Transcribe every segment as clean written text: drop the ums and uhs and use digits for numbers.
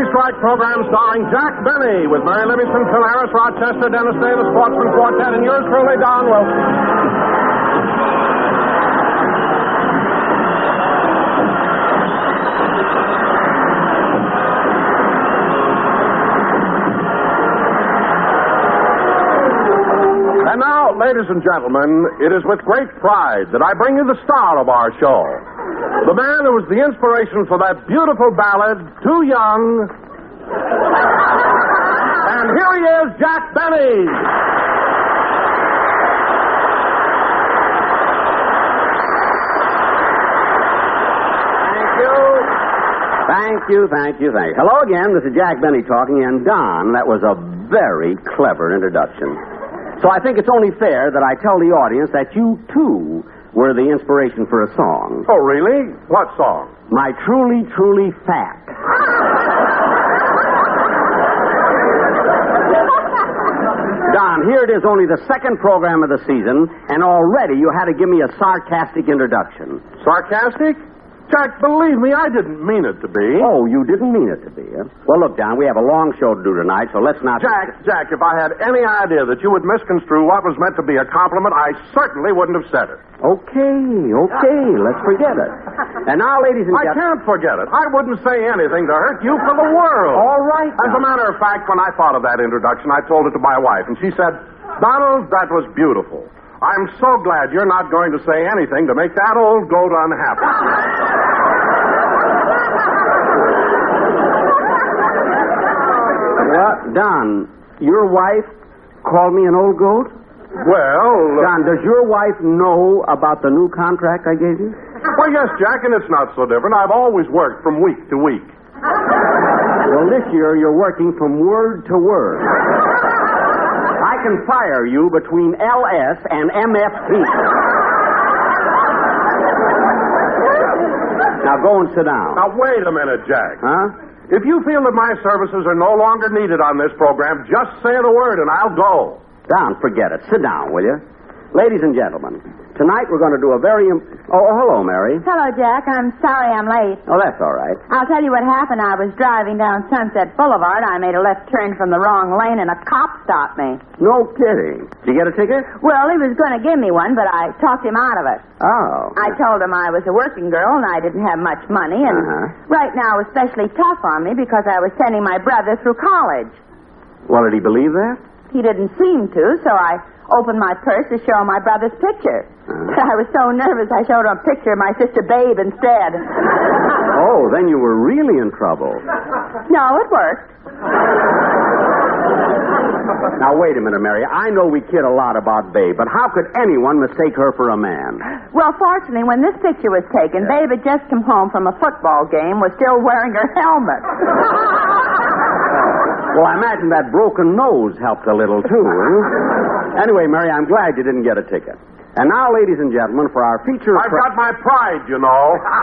Strike program starring Jack Benny with Mary Livingston, Phil Harris, Rochester, Dennis Day, the Sportsman Quartet, and yours truly, Don Wilson. And now, ladies and gentlemen, it is with great pride that I bring you the star of our show. The man who was the inspiration for that beautiful ballad, Too Young. And here he is, Jack Benny. Thank you. Hello again, this is Jack Benny talking, and Don, that was a very clever introduction. So I think it's only fair that I tell the audience that you, too, were the inspiration for a song. Oh, really? What song? My Truly, Truly Fat. Don, here it is, only the second program of the season, and already you had to give me a sarcastic introduction. Sarcastic? Jack, believe me, I didn't mean it to be. Oh, you didn't mean it to be, huh? Well, look, Don, we have a long show to do tonight, so let's not... Jack, if I had any idea that you would misconstrue what was meant to be a compliment, I certainly wouldn't have said it. Okay, let's forget it. And now, ladies and I gentlemen... can't forget it. I wouldn't say anything to hurt you for the world. All right, As a matter of fact, when I thought of that introduction, I told it to my wife, and she said, Donald, that was beautiful. I'm so glad you're not going to say anything to make that old goat unhappy. What? Don, your wife called me an old goat? Well... Don, does your wife know about the new contract I gave you? Well, yes, Jack, and it's not so different. I've always worked from week to week. Well, this year you're working from word to word. I can fire you between LS and MFP. Now go and sit down. Now, wait a minute, Jack. Huh? If you feel that my services are no longer needed on this program, just say the word and I'll go. Don, forget it. Sit down, will you? Ladies and gentlemen, tonight we're going to do a very... hello, Mary. Hello, Jack. I'm sorry I'm late. Oh, that's all right. I'll tell you what happened. I was driving down Sunset Boulevard. I made a left turn from the wrong lane, and a cop stopped me. No kidding. Did you get a ticket? Well, he was going to give me one, but I talked him out of it. Oh. I told him I was a working girl, and I didn't have much money, and right now was especially tough on me because I was sending my brother through college. Well, did he believe that? He didn't seem to, so I opened my purse to show my brother's picture. I was so nervous I showed him a picture of my sister Babe instead. Oh, then you were really in trouble. No, it worked. Now, wait a minute, Mary. I know we kid a lot about Babe, but how could anyone mistake her for a man? Well, fortunately, when this picture was taken, Babe had just come home from a football game, was still wearing her helmet. Well, I imagine that broken nose helped a little, too. Huh? Anyway, Mary, I'm glad you didn't get a ticket. And now, ladies and gentlemen, for our feature... I've got my pride, you know.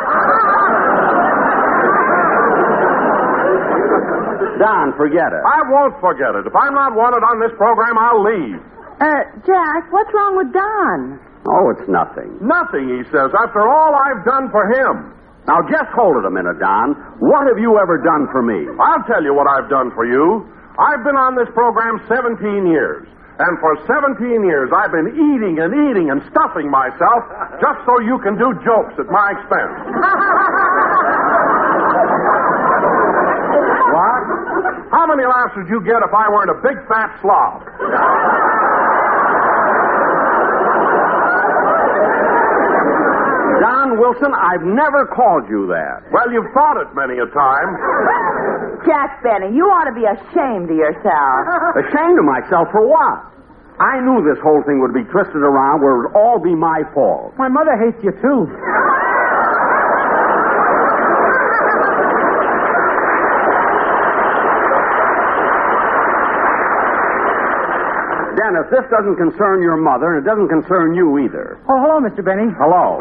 Don, forget it. I won't forget it. If I'm not wanted on this program, I'll leave. Jack, what's wrong with Don? Oh, it's nothing. Nothing, he says, after all I've done for him. Now, just hold it a minute, Don. What have you ever done for me? I'll tell you what I've done for you. I've been on this program 17 years. And for 17 years, I've been eating and stuffing myself just so you can do jokes at my expense. What? How many laughs would you get if I weren't a big fat slob? Don Wilson, I've never called you that. Well, you've thought it many a time. Jack Benny, you ought to be ashamed of yourself. Ashamed of myself for what? I knew this whole thing would be twisted around where it would all be my fault. My mother hates you, too. Dennis, this doesn't concern your mother, and it doesn't concern you either. Oh, hello, Mr. Benny. Hello.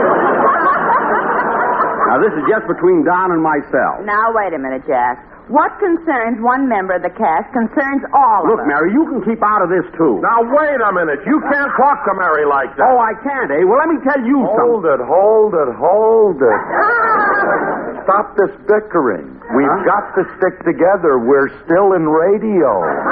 Now, this is just between Don and myself. Now, wait a minute, Jack. What concerns one member of the cast concerns all of us. Look, Mary, you can keep out of this, too. Now, wait a minute. You can't talk to Mary like that. Oh, I can't, eh? Well, let me tell you something. Hold it. Stop this bickering. We've got to stick together. We're still in radio.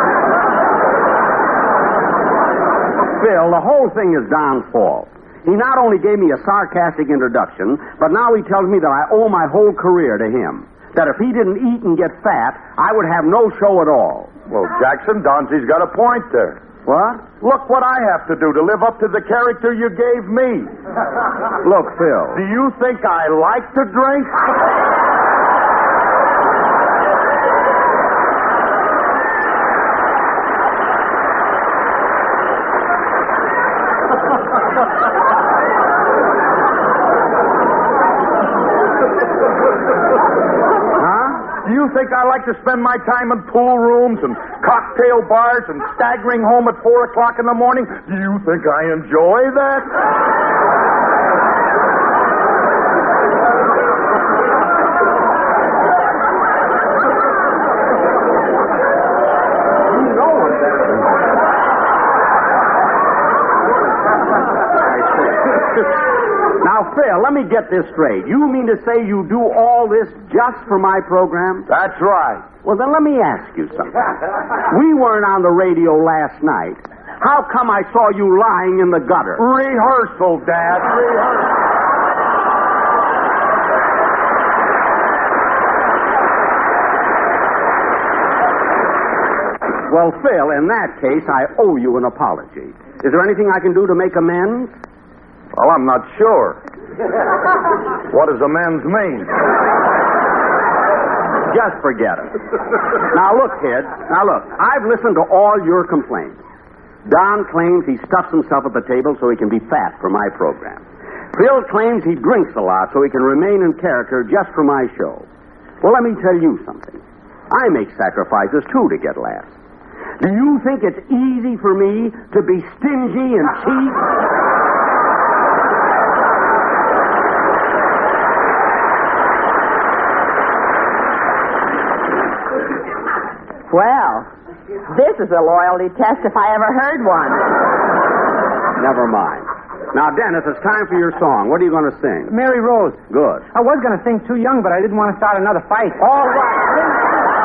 Phil, the whole thing is Don's fault. He not only gave me a sarcastic introduction, but now he tells me that I owe my whole career to him. That if he didn't eat and get fat, I would have no show at all. Well, Jackson, Donzy's got a point there. What? Look what I have to do to live up to the character you gave me. Look, Phil. Do you think I like to drink? Do you think I like to spend my time in pool rooms and cocktail bars and staggering home at 4 o'clock in the morning? Do you think I enjoy that? Now, Phil, let me get this straight. You mean to say you do all this just for my program? That's right. Well, then let me ask you something. We weren't on the radio last night. How come I saw you lying in the gutter? Rehearsal, Dad. Rehearsal. Well, Phil, in that case, I owe you an apology. Is there anything I can do to make amends? Well, I'm not sure. What does amends mean? Just forget it. Now, look, kid. I've listened to all your complaints. Don claims he stuffs himself at the table so he can be fat for my program. Phil claims he drinks a lot so he can remain in character just for my show. Well, let me tell you something. I make sacrifices, too, to get laughs. Do you think it's easy for me to be stingy and cheap? Well, this is a loyalty test if I ever heard one. Never mind. Now, Dennis, it's time for your song. What are you going to sing? Mary Rose. Good. I was going to sing Too Young, but I didn't want to start another fight. All right.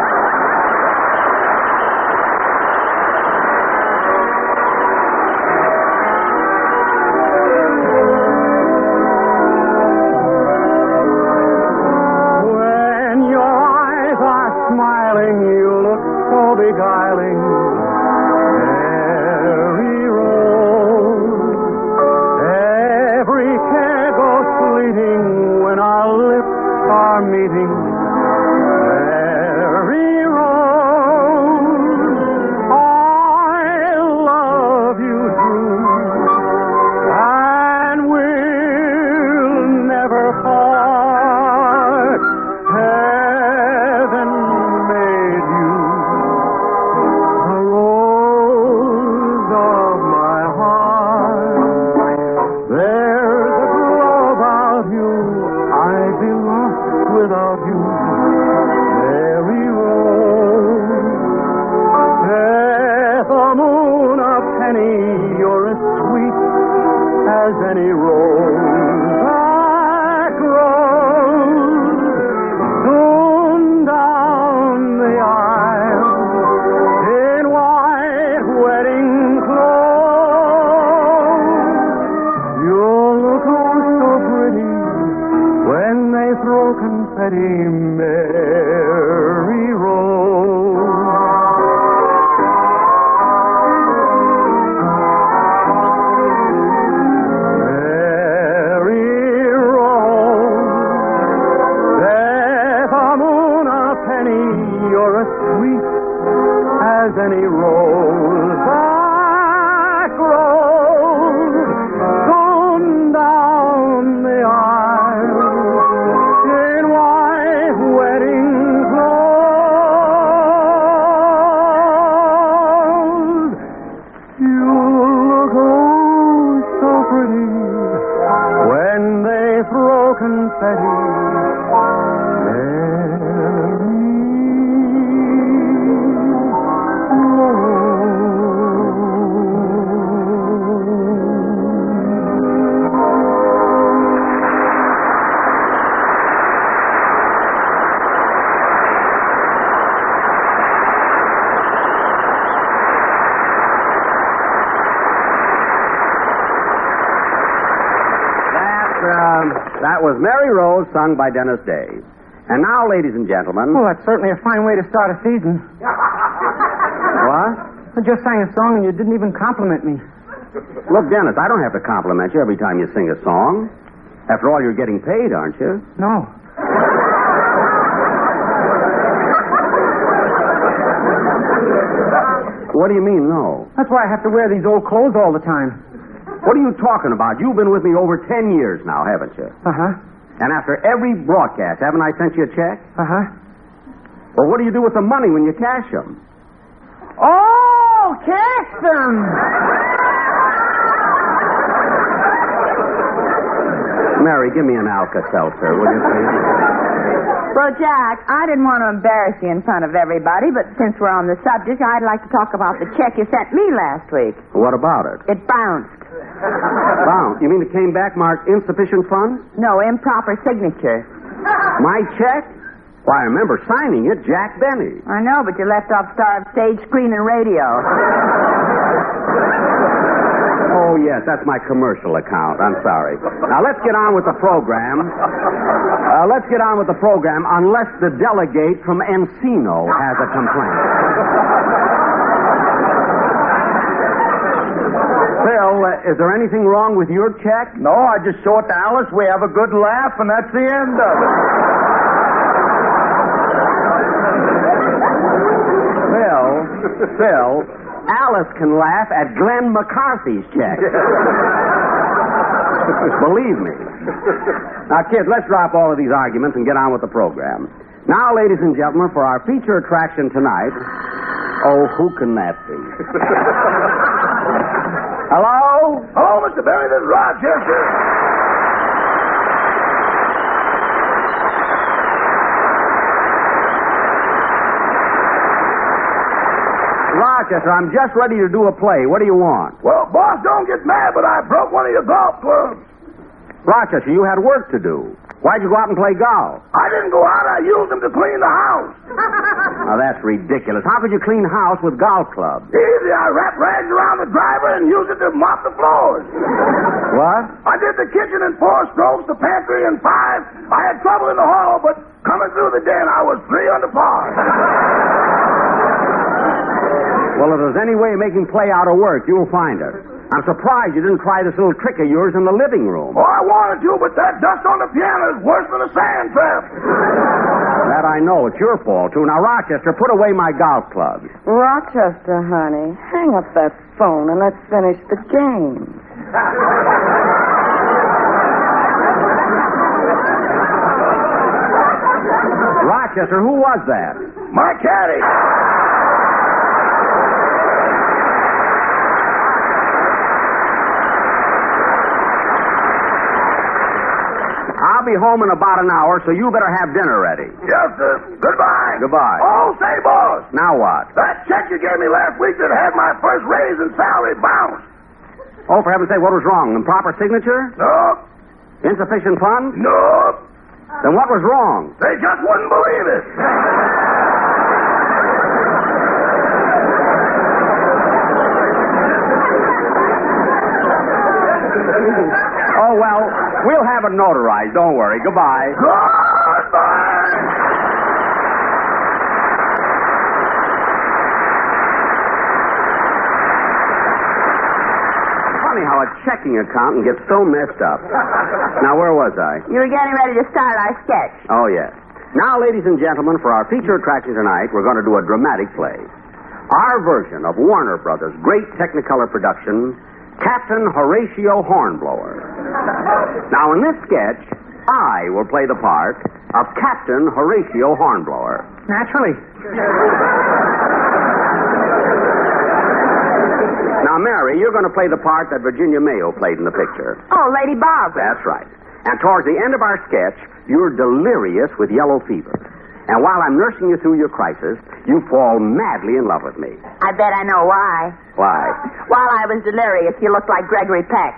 Beguiling, Mary Rose. Every care goes fleeting when our lips are meeting. Mary Rose, I love you true, and we'll never part. Heaven made you without you, Mary Rose. Death, a moon, a penny, you're as sweet as any rose. Black rose, soon down the aisle, in white wedding clothes. You'll look oh so pretty when they throw confetti, Mary Rose. Mary Rose, death, a moon, a penny, you're as sweet as any rose. Black rose, gone down the aisle, wedding clothes. You look oh so pretty when they throw confetti. That was Mary Rose, sung by Dennis Day. And now, ladies and gentlemen... Oh, that's certainly a fine way to start a season. What? I just sang a song and you didn't even compliment me. Look, Dennis, I don't have to compliment you every time you sing a song. After all, you're getting paid, aren't you? No. What do you mean, no? That's why I have to wear these old clothes all the time. What are you talking about? You've been with me over 10 years now, haven't you? Uh-huh. And after every broadcast, haven't I sent you a check? Uh-huh. Well, what do you do with the money when you cash them? Oh, cash them! Mary, give me an Alka-Seltzer, will you please? Well, Jack, I didn't want to embarrass you in front of everybody, but since we're on the subject, I'd like to talk about the check you sent me last week. What about it? It bounced. Bound. You mean it came back marked insufficient funds? No, improper signature. My check? Why, I remember signing it, Jack Benny. I know, but you left off star of stage, screen, and radio. Oh, yes, that's my commercial account. I'm sorry. Now, let's get on with the program. Unless the delegate from Encino has a complaint. Phil, is there anything wrong with your check? No, I just show it to Alice. We have a good laugh, and that's the end of it. Phil, Alice can laugh at Glenn McCarthy's check. Believe me. Now, kids, let's drop all of these arguments and get on with the program. Now, ladies and gentlemen, for our feature attraction tonight... Oh, who can that be? Hello? Hello, Mr. Berry. This is Rochester. Rochester, I'm just ready to do a play. What do you want? Well, boss, don't get mad, but I broke one of your golf clubs. Rochester, you had work to do. Why'd you go out and play golf? I didn't go out. I used them to clean the house. Now, that's ridiculous. How could you clean house with golf clubs? Easy. I wrapped rags around the driver and used it to mop the floors. What? I did the kitchen in 4 strokes, the pantry in 5. I had trouble in the hall, but coming through the den, I was 3 under par. Well, if there's any way of making play out of work, you'll find it. I'm surprised you didn't try this little trick of yours in the living room. Oh, I wanted to, but that dust on the piano is worse than a sand trap. That I know. It's your fault, too. Now, Rochester, put away my golf clubs. Rochester, honey, hang up that phone and let's finish the game. Rochester, who was that? My caddy. I'll be home in about an hour, so you better have dinner ready. Yes, sir. Goodbye. Goodbye. Oh, say, boss. Now what? That check you gave me last week that had my first raise in salary bounced. Oh, for heaven's sake, what was wrong? Improper signature? No. Insufficient funds? No. Then what was wrong? They just wouldn't believe it. Oh, well, we'll have it notarized. Don't worry. Goodbye. Goodbye. Funny how a checking account gets so messed up. Now, where was I? You were getting ready to start our sketch. Oh, yes. Now, ladies and gentlemen, for our feature attraction tonight, we're going to do a dramatic play. Our version of Warner Brothers' great Technicolor production, Captain Horatio Hornblower. Now, in this sketch, I will play the part of Captain Horatio Hornblower. Naturally. Now, Mary, you're going to play the part that Virginia Mayo played in the picture. Oh, Lady Barbara. That's right. And towards the end of our sketch, you're delirious with yellow fever. And while I'm nursing you through your crisis, you fall madly in love with me. I bet I know why. Why? While I was delirious, you looked like Gregory Peck.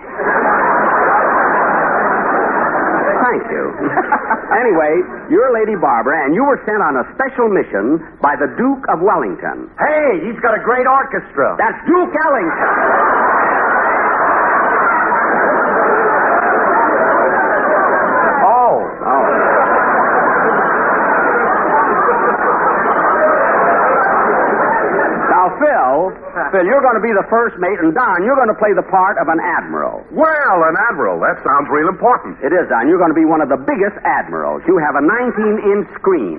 Thank you. Anyway, you're Lady Barbara, and you were sent on a special mission by the Duke of Wellington. Hey, he's got a great orchestra. That's Duke Ellington. Oh. Now, Phil, you're going to be the first mate, and Don, you're going to play the part of an admiral. Well, an admiral, that sounds real important. It is, Don. You're going to be one of the biggest admirals. You have a 19-inch screen.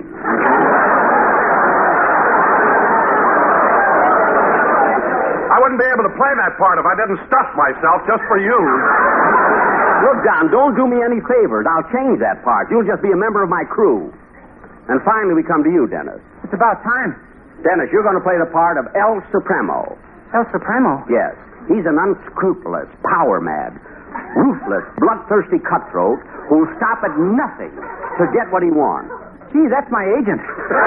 I wouldn't be able to play that part if I didn't stuff myself just for you. Look, Don, don't do me any favors. I'll change that part. You'll just be a member of my crew. And finally, we come to you, Dennis. It's about time. Dennis, you're going to play the part of El Supremo. El Supremo. Yes. He's an unscrupulous, power-mad, ruthless, bloodthirsty cutthroat who'll stop at nothing to get what he wants. Gee, that's my agent.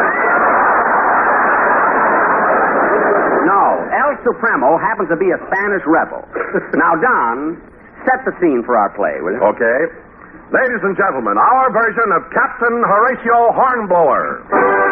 No, El Supremo happens to be a Spanish rebel. Now, Don, set the scene for our play, will you? Okay. Ladies and gentlemen, our version of Captain Horatio Hornblower.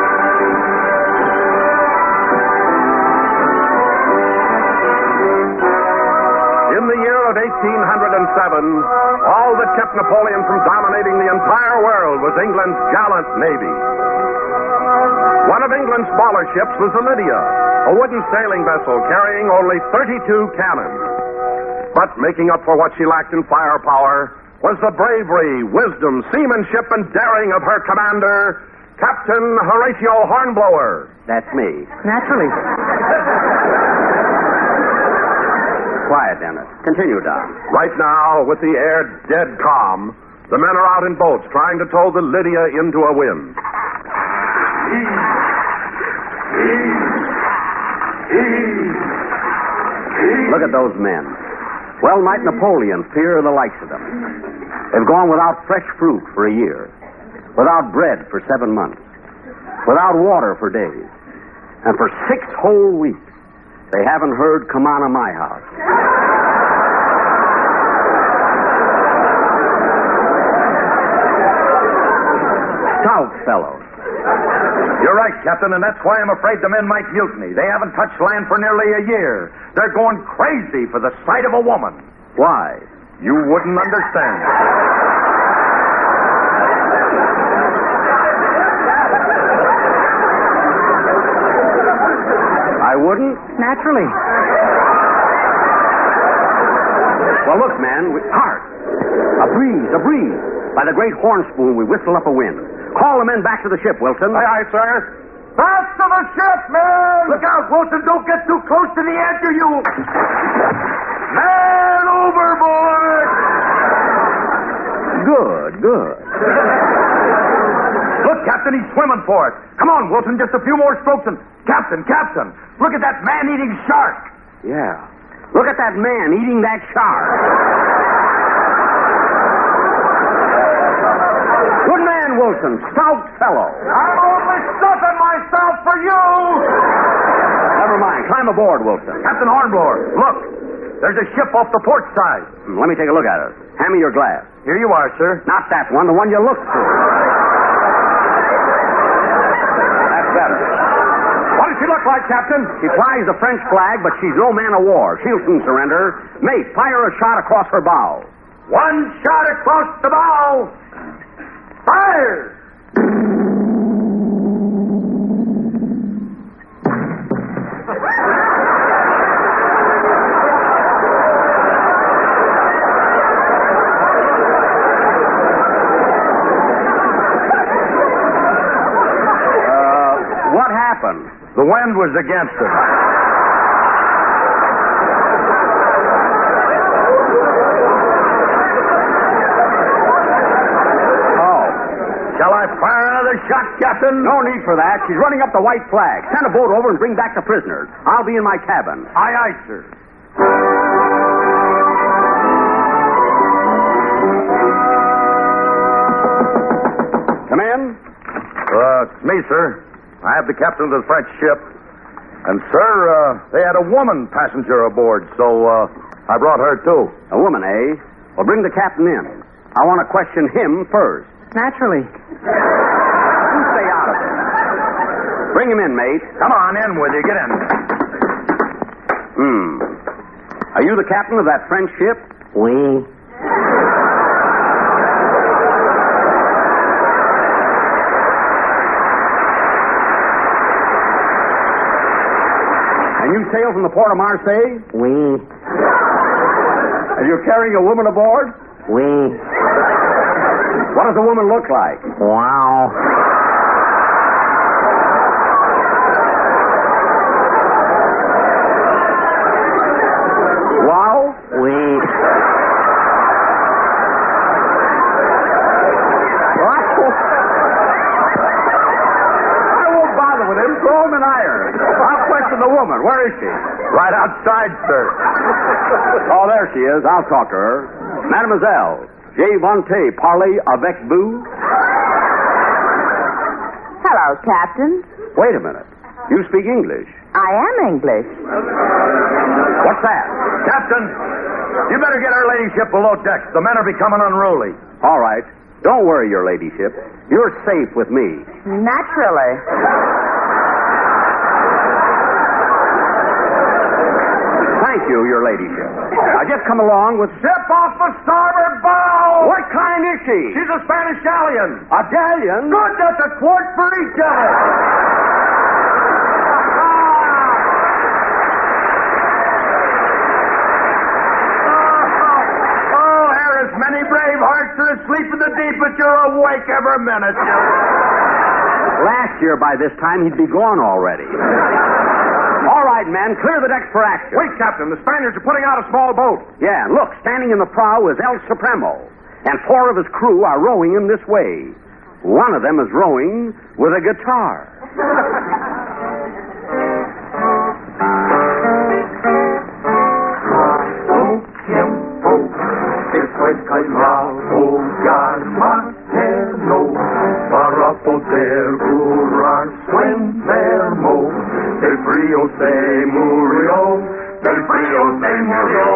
In the year of 1807, all that kept Napoleon from dominating the entire world was England's gallant navy. One of England's smaller ships was the Lydia, a wooden sailing vessel carrying only 32 cannons. But making up for what she lacked in firepower was the bravery, wisdom, seamanship, and daring of her commander, Captain Horatio Hornblower. That's me. Naturally. Quiet, Dennis. Continue, Don. Right now, with the air dead calm, the men are out in boats trying to tow the Lydia into a wind. Look at those men. Well might Napoleon fear the likes of them. They've gone without fresh fruit for a year, without bread for 7 months, without water for days, and for 6 whole weeks, they haven't heard "Come On to My House." Stout fellows. You're right, Captain, and that's why I'm afraid the men might mutiny. They haven't touched land for nearly a year. They're going crazy for the sight of a woman. Why? You wouldn't understand. I wouldn't? Naturally. Well, look, man, hark! A breeze. By the great horn spoon, we whistle up a wind. Call the men back to the ship, Wilson. Aye, aye, sir. Back to the ship, men! Look out, Wilson. Don't get too close to the edge or you... Man overboard! Good. Look, Captain, he's swimming for it. Come on, Wilson, just a few more strokes and... Captain, look at that man-eating shark. Yeah. Look at that man eating that shark. Good man, Wilson. Stout fellow. I'm only stuffing myself for you. Never mind. Climb aboard, Wilson. Captain Hornblower, look. There's a ship off the port side. Let me take a look at it. Hand me your glass. Here you are, sir. Not that one, the one you looked through. That's better. What does she look like, Captain? She flies the French flag, but she's no man of war. She'll soon surrender. Mate, fire a shot across her bow. One shot across the bow. Fire! What happened? The wind was against us. Shall I fire another shot, Captain? No need for that. She's running up the white flag. Send a boat over and bring back the prisoners. I'll be in my cabin. Aye, aye, sir. Come in. It's me, sir. I have the captain of the French ship. And, sir, they had a woman passenger aboard, so I brought her, too. A woman, eh? Well, bring the captain in. I want to question him first. Naturally. You stay out of it. Bring him in, mate. Come on, in with you. Get in. Are you the captain of that French ship? Oui. you sail from the port of Marseille? Oui. And you're carrying a woman aboard? Oui. What does the woman look like? Wow. Wow? Oui. I won't bother with him. Throw him in iron. I'll question the woman. Where is she? Right outside, sir. Oh, there she is. I'll talk to her. Mademoiselle, j'ai vanté parler avec vous? Hello, Captain. Wait a minute. You speak English. I am English. What's that? Captain, you better get her ladyship below decks. The men are becoming unruly. All right. Don't worry, your ladyship. You're safe with me. Naturally. Thank you, your ladyship. Now just come along with... Ship off the starboard bow! What kind is she? She's a Spanish galleon. A galleon? Good, that's a quart for each of us. Oh, Harris, many brave hearts are asleep in the deep, but you're awake every minute. Last year, by this time, he'd be gone already. All right, men, clear the decks for action. Wait, Captain, the Spaniards are putting out a small boat. Yeah, look, standing in the prow is El Supremo, and 4 of his crew are rowing him this way. One of them is rowing with a guitar. Para poder curarse enfermo, del frío se murió, del frío se murió.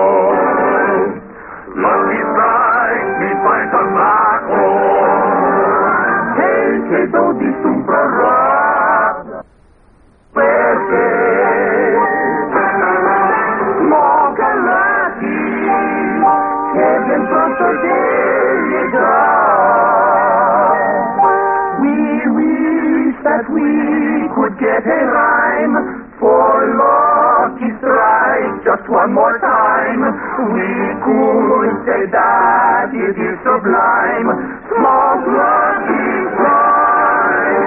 Lucky strike me by tobacco, que do disumbrará, porque moca lucky, que bien pronto llegará. That we could get a rhyme for Lucky Strike just one more time. We could say that it is sublime. Smoke Lucky Strike.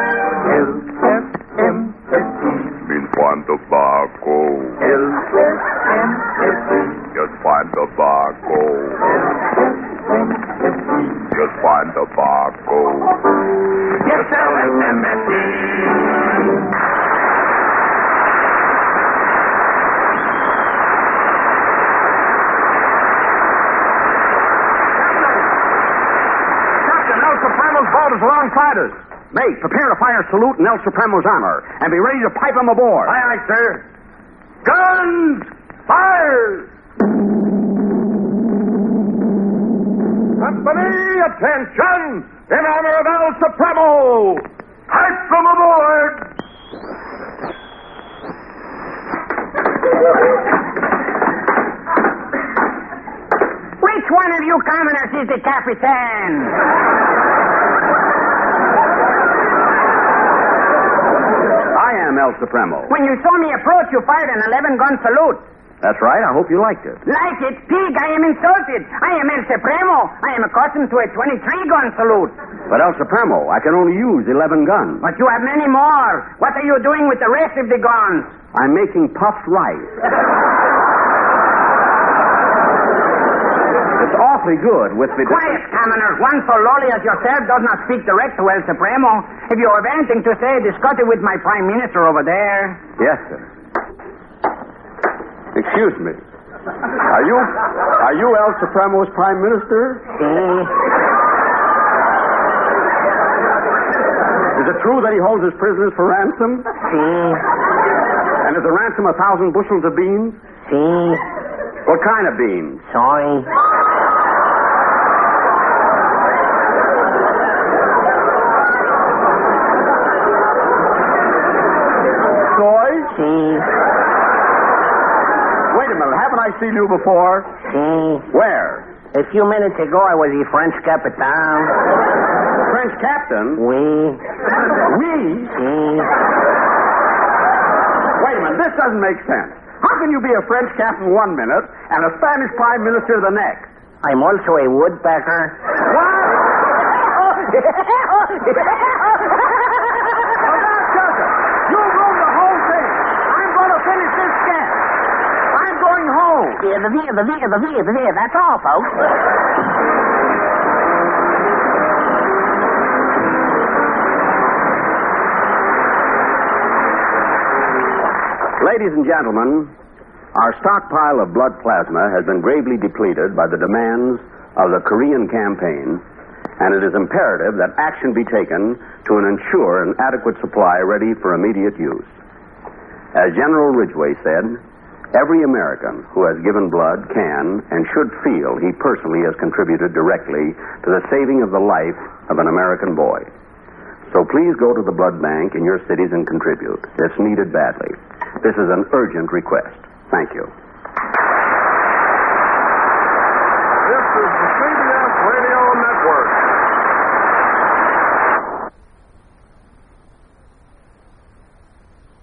L-S-M-S-E Means find tobacco. L-S-M-S-E Just find tobacco. L-S-M-S-E Just find tobacco. Yes, L-S-M-S-E Captain, El Supremo's boat is alongside us. Mate, prepare to fire a salute in El Supremo's honor, and be ready to pipe him aboard. Aye, aye, sir. Guns! Fire! Company, attention! In honor of El Supremo! Pipe from aboard! Which one of you commoners is the Capitan? I am El Supremo. When you saw me approach, you fired an 11-gun salute. That's right. I hope you liked it. Like it, pig, I am insulted. I am El Supremo. I am accustomed to a 23-gun salute. But El Supremo, I can only use 11 guns. But you have many more. What are you doing with the rest of the guns? I'm making puffed rice. It's awfully good with the... Quiet, commoner. One so lowly as yourself does not speak direct to El Supremo. If you have anything to say, discuss it with my Prime Minister over there. Yes, sir. Excuse me. Are you El Supremo's Prime Minister? Is it true that he holds his prisoners for ransom? And is the ransom 1,000 bushels of beans? What kind of beans? Sorry. Soy? Wait a minute. Haven't I seen you before? Where? A few minutes ago, I was the French Capitan. French captain? Oui. We? Si. Wait a minute. This doesn't make sense. How can you be a French captain 1 minute and a Spanish prime minister the next? I'm also a woodpecker. What? Well, that does it. You ruined the whole thing. I'm going to finish this sketch. I'm going home. That's all, folks. Ladies and gentlemen, our stockpile of blood plasma has been gravely depleted by the demands of the Korean campaign, and it is imperative that action be taken to ensure an adequate supply ready for immediate use. As General Ridgway said, every American who has given blood can and should feel he personally has contributed directly to the saving of the life of an American boy. So please go to the blood bank in your cities and contribute. It's needed badly. This is an urgent request. Thank you. This is the CBS Radio Network.